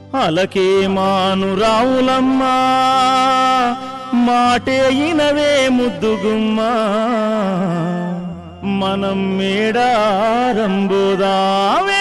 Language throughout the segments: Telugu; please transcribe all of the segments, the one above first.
అలకే మానురావులమ్మా మాటే ఇనవే ముద్దుగుమ్మా మనం మేడారంబోదావే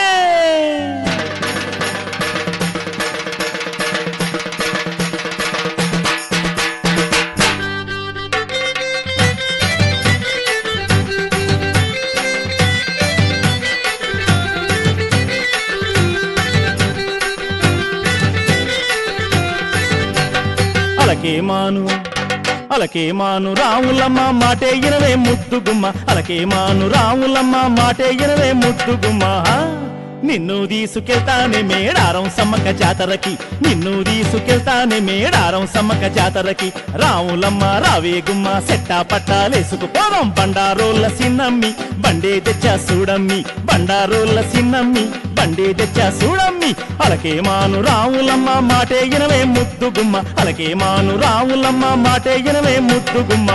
అలకే మాను రావులమ్మ మాటే ఇనవే ముద్దుగుమ్మ అలకే మాను రావులమ్మ మాటే ఇనవే ముద్దుగుమ్మ నిన్ను తీసుకెళ్తానే మేడారం సమ్మక్క జాతరకి నిన్ను తీసుకెళ్తానే మేడారం సమ్మక్క జాతరకి రావులమ్మ రావే గుమ్మ సెట్టా పట్టాలేసుకు పోదాం బండారోళ్ళ సిన్నమ్మి బండే తెచ్చా చూడమ్మి బండారోళ్ళ సిన్నమ్మి బండే తెచ్చా చూడమ్మి అలకే మాను రావులమ్మ మాటే ఇనవే ముద్దుగుమ్మ అలకే మాను రావులమ్మ మాటే ఇనవే ముద్దుగుమ్మ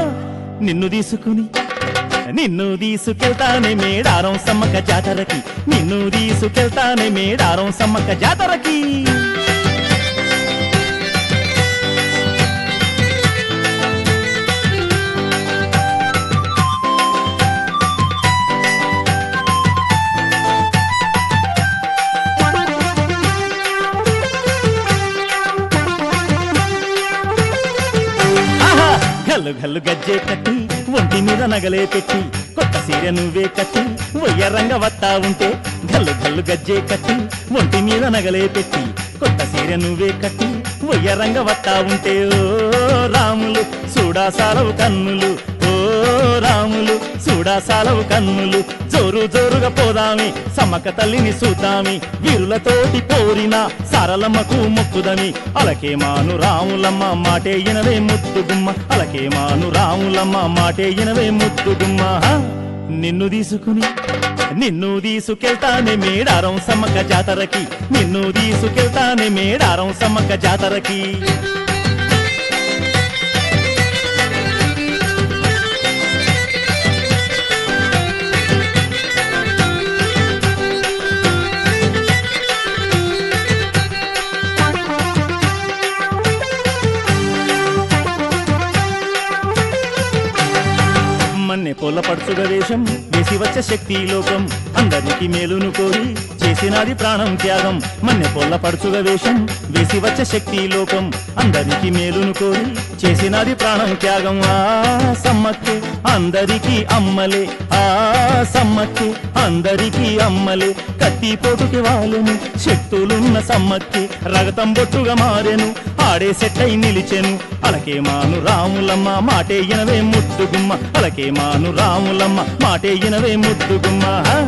నిన్ను తీసుకెళ్తానే మేడారం సమ్మక్క జాతరకి నిన్ను తీసుకెళ్తానే మేడారం సమ్మక్క జాతరకి గల్లు గల్లు గజ్జే కట్టి ఒంటి మీద నగలే పెట్టి కొత్త సీర నువ్వే కట్టి వయ్యరంగ వత్తా ఉంటే గల్లు గల్లు గజ్జే కట్టి ఒంటి మీద నగలే పెట్టి కొత్త సీర నువ్వే కట్టి వయ్యరంగ వత్తా ఉంటే ఓ రాములు చూడాసాలవు కన్నులు ఓ రాములు చూడాసాలవు కన్నులు జోరు జోరుగా పోదామి సమ్మక్క తల్లిని చూద్దామి వీరులతోటి పోరిన సారలమ్మకు మొక్కుదమి అలకే మాను రాములమ్మ మాటే ఇనవే ముద్దుగుమ్మ అలకే మాను రాములమ్మ మాటే ఇనవే ముద్దుగుమ్మ నిన్ను తీసుకెళ్తానే మేడారం సమ్మక్క జాతరకి నిన్ను తీసుకెళ్తానే మేడారం సమ్మక్క జాతరకి మన్నె పొల్ల పడుచుగ వేషం వేసి వచ్చే శక్తి లోకం అందరికి మేలును కోరి చేసినది ప్రాణం త్యాగం మన్నె పొల్ల పడుచుగ వేషం వేసి వచ్చే శక్తి లోకం అందరికి మేలును కోరి చేసినది ప్రాణం త్యాగం ఆ సమ్మక్కే అందరికీ అమ్మలే ఆ సమ్మక్కే అందరికీ అమ్మలే కత్తి పోటుకి వాలెను శక్తులున్న సమ్మక్కి రగతం బొట్టుగా మారెను ఆడే సెట్టై నిలిచెను అలకే మాను రాములమ్మ మాటే ఇనవే ముద్దుగుమ్మ అలకే మాను రాములమ్మ మాటే ఇనవే ముద్దుగుమ్మ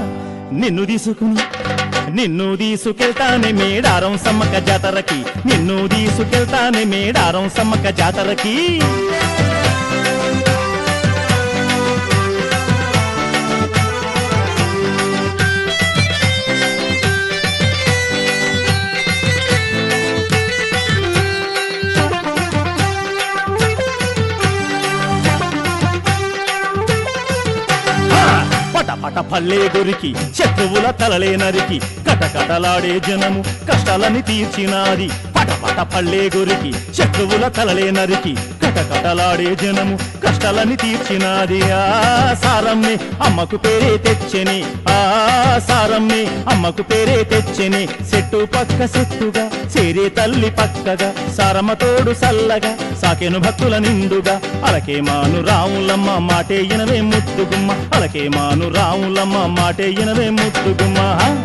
నిన్ను తీసుకెళ్తానే మేడారం సమ్మక్క జాతరకి నిన్ను తీసుకెళ్తానే మేడారం సమ్మక్క జాతరకి పట పల్లే గురికి శత్రువుల తలలే నరికి కటకటలాడే జనము కష్టాలని తీర్చినాది పట పల్లే గురికి శత్రువుల తలలే నరికి కటకటలాడే జనము కష్టాలని తీర్చినాది ఆ సారమ్మే అమ్మకు పేరే తెచ్చని ఆ సారమ్మే అమ్మకు పేరే తెచ్చని చెట్టు పక్క చెట్టుగా చేరే తల్లి పక్కగా సారమ్మ తోడు సల్లగా సాకెను భక్తుల నిండుగా అలకే మాను రాములమ్మ మాటే ఇనవే ముద్దుగుమ్మ అలకే మాను రాములమ్మ మాటే ఇనవే ముద్దుగుమ్మ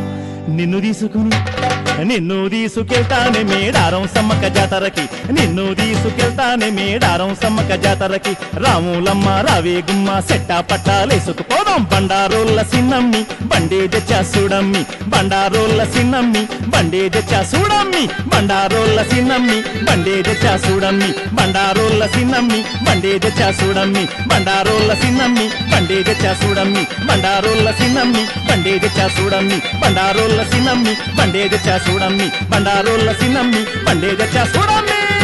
నిన్ను తీసుకెళ్తానే మేడారం సమ్మక్క జాతరకి నిన్ను తీసుకెళ్తానే మేడారం సమ్మక్క జాతరకి రాములమ్మ రావే గుమ్మ సెట్టా పట్టాలేసుకు పోదాం బండారోళ్ళ సిన్నమ్మి బండే తెచ్చా చూడమ్మి బండారోళ్ళ సిన్నమ్మి బండే తెచ్చా చూడమ్మి బండారోళ్ళ సిన్నమ్మి బండే తెచ్చా చూడమ్మి బండారోళ్ళ సిన్నమ్మి బండే తెచ్చా చూడమ్మి బండారోళ్ళ సిన్నమ్మి బండే తెచ్చా చూడమ్మి బండారోళ్ళ సిన్నమ్మి బండే తెచ్చా చూడమ్మి బండారోళ్ళ సిన్నమ్మి బండే తెచ్చా చూడమ్మి బండారోళ్ళ సిన్నమ్మి బండే తెచ్చా చూడమ్మి